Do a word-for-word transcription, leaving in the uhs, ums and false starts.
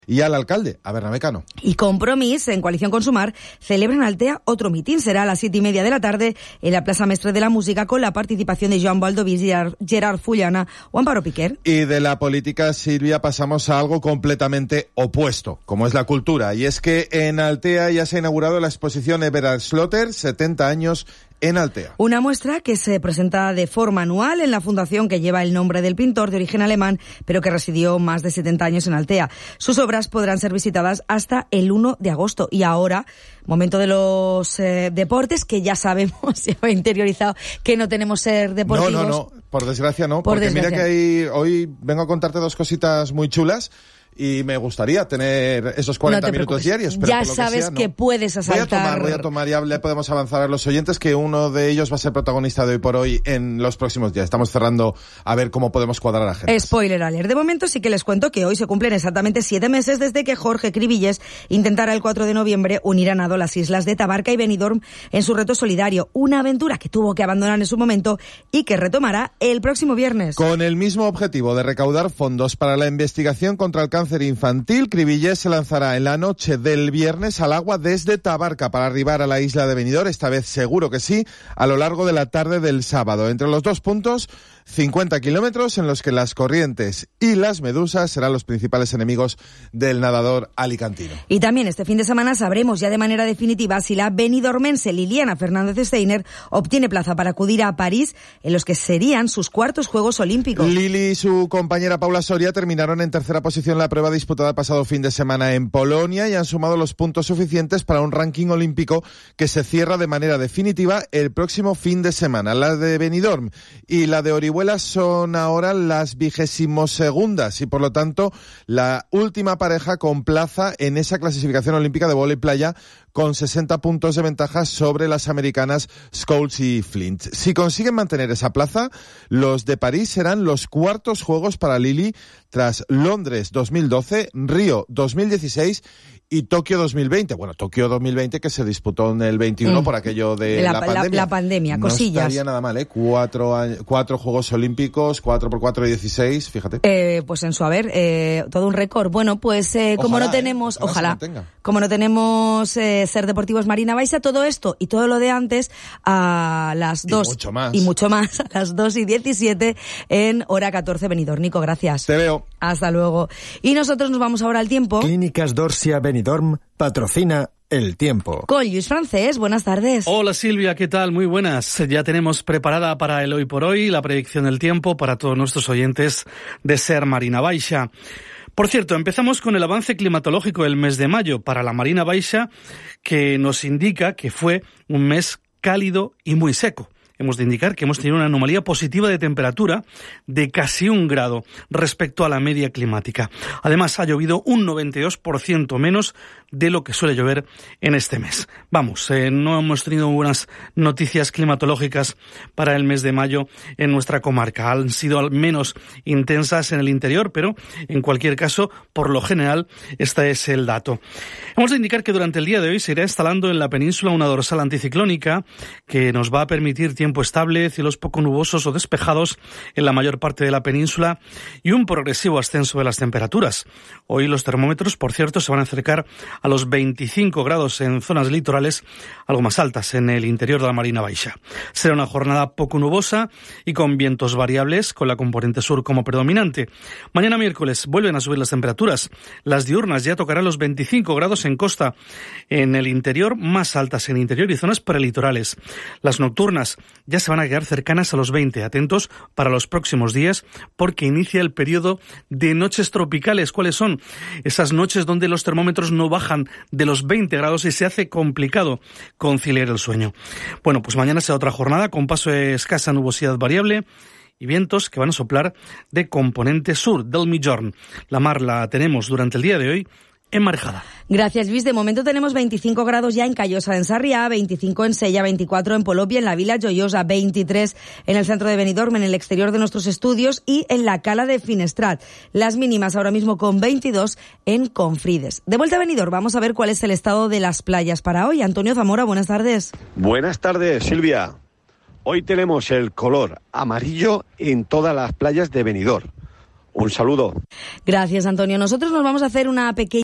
y al alcalde, a Bernabé Cano. Y Compromís, en coalición con Sumar, celebra en Altea otro mitin. Será a las siete y media de la tarde en la Plaza Mestre de la Música, con la participación de Joan Baldoví, Gerard, Gerard Fullana o Amparo Piquer. Y de la política, Silvia, pasamos a algo completamente opuesto, como es la cultura. Y es que en Altea ya se ha inaugurado la exposición Everard Slotter, setenta años en Altea. Una muestra que se presenta de forma anual en la fundación que lleva el nombre del pintor de origen alemán, pero que residió más de setenta años en Altea. Sus obras podrán ser visitadas hasta el uno de agosto. Y ahora, momento de los eh, deportes, que ya sabemos, se ha interiorizado, que no tenemos ser deportivos. No, no, no, por desgracia no, por porque desgracia. Mira que hay, hoy vengo a contarte dos cositas muy chulas. Y me gustaría tener esos cuarenta no minutos preocupes. diarios. Pero ya por lo sabes que, sea, que no. puedes asaltar. Voy a tomar, voy a tomar, ya le podemos avanzar a los oyentes que uno de ellos va a ser protagonista de hoy por hoy en los próximos días. Estamos cerrando a ver cómo podemos cuadrar a gente. Spoiler alert. De momento sí que les cuento que hoy se cumplen exactamente siete meses desde que Jorge Cribilles intentara el cuatro de noviembre unir a nado las islas de Tabarca y Benidorm en su reto solidario. Una aventura que tuvo que abandonar en su momento y que retomará el próximo viernes. Con el mismo objetivo de recaudar fondos para la investigación contra el cáncer infantil, Cribillés se lanzará en la noche del viernes al agua desde Tabarca para arribar a la isla de Benidorm, esta vez seguro que sí, a lo largo de la tarde del sábado. Entre los dos puntos, cincuenta kilómetros en los que las corrientes y las medusas serán los principales enemigos del nadador alicantino. Y también este fin de semana sabremos ya de manera definitiva si la benidormense Liliana Fernández Steiner obtiene plaza para acudir a París, en los que serían sus cuartos Juegos Olímpicos. Lili y su compañera Paula Soria terminaron en tercera posición la prueba disputada el pasado fin de semana en Polonia y han sumado los puntos suficientes para un ranking olímpico que se cierra de manera definitiva el próximo fin de semana. La de Benidorm y la de Orihuela son ahora las vigésimos segundas y por lo tanto la última pareja con plaza en esa clasificación olímpica de vóley playa, con sesenta puntos de ventaja sobre las americanas Scholes y Flint. Si consiguen mantener esa plaza, los de París serán los cuartos Juegos para Lili tras Londres dos mil doce, Río dos mil dieciséis y Tokio dos mil veinte. Bueno, Tokio dos mil veinte que se disputó en el veintiuno mm. por aquello de la, la pandemia. La, la pandemia, no cosillas. No estaría nada mal, ¿eh? Cuatro, cuatro Juegos Olímpicos, cuatro por cuatro y dieciséis, fíjate. Eh, pues en su haber, eh, todo un récord. Bueno, pues eh, como ojalá, no tenemos, eh, ojalá, ojalá como no tenemos eh, Ser Deportivos Marina Baixa, todo esto y todo lo de antes a las dos. Y mucho más. Y mucho más, a las dos y diecisiete en hora catorce Benidorm. Nico, gracias. Te veo. Hasta luego. Y nosotros nos vamos ahora al tiempo. Clínicas Dorsia Benidorm patrocina el tiempo. Con Luis Francés, buenas tardes. Hola Silvia, ¿qué tal? Muy buenas. Ya tenemos preparada para el hoy por hoy la predicción del tiempo para todos nuestros oyentes de Ser Marina Baixa. Por cierto, empezamos con el avance climatológico del mes de mayo para la Marina Baixa, que nos indica que fue un mes cálido y muy seco. Hemos de indicar que hemos tenido una anomalía positiva de temperatura de casi un grado respecto a la media climática. Además, ha llovido un noventa y dos por ciento menos de lo que suele llover en este mes. Vamos, eh, no hemos tenido buenas noticias climatológicas para el mes de mayo en nuestra comarca. Han sido al menos intensas en el interior, pero en cualquier caso, por lo general, este es el dato. Hemos de indicar que durante el día de hoy se irá instalando en la península una dorsal anticiclónica que nos va a permitir tiempo estable, cielos poco nubosos o despejados en la mayor parte de la península y un progresivo ascenso de las temperaturas. Hoy los termómetros, por cierto, se van a acercar a los veinticinco grados en zonas litorales, algo más altas en el interior de la Marina Baixa. Será una jornada poco nubosa y con vientos variables, con la componente sur como predominante. Mañana miércoles vuelven a subir las temperaturas. Las diurnas ya tocarán los veinticinco grados en costa, en el interior más altas en interior y zonas prelitorales. Las nocturnas ya se van a quedar cercanas a los veinte. Atentos para los próximos días porque inicia el periodo de noches tropicales. ¿Cuáles son? Esas noches donde los termómetros no bajan de los veinte grados y se hace complicado conciliar el sueño. Bueno, pues mañana será otra jornada con paso de escasa nubosidad variable y vientos que van a soplar de componente sur del Migjorn. La mar la tenemos durante el día de hoy enmarejada. Gracias, Luis. De momento tenemos veinticinco grados ya en Callosa, en Sarriá, veinticinco en Sella, veinticuatro en Polopia, en la Vila Joyosa, veintitrés en el centro de Benidorm, en el exterior de nuestros estudios y en la Cala de Finestrat. Las mínimas ahora mismo con veintidós en Confrides. De vuelta a Benidorm, vamos a ver cuál es el estado de las playas para hoy. Antonio Zamora, buenas tardes. Buenas tardes, Silvia. Hoy tenemos el color amarillo en todas las playas de Benidorm. Un saludo. Gracias, Antonio. Nosotros nos vamos a hacer una pequeña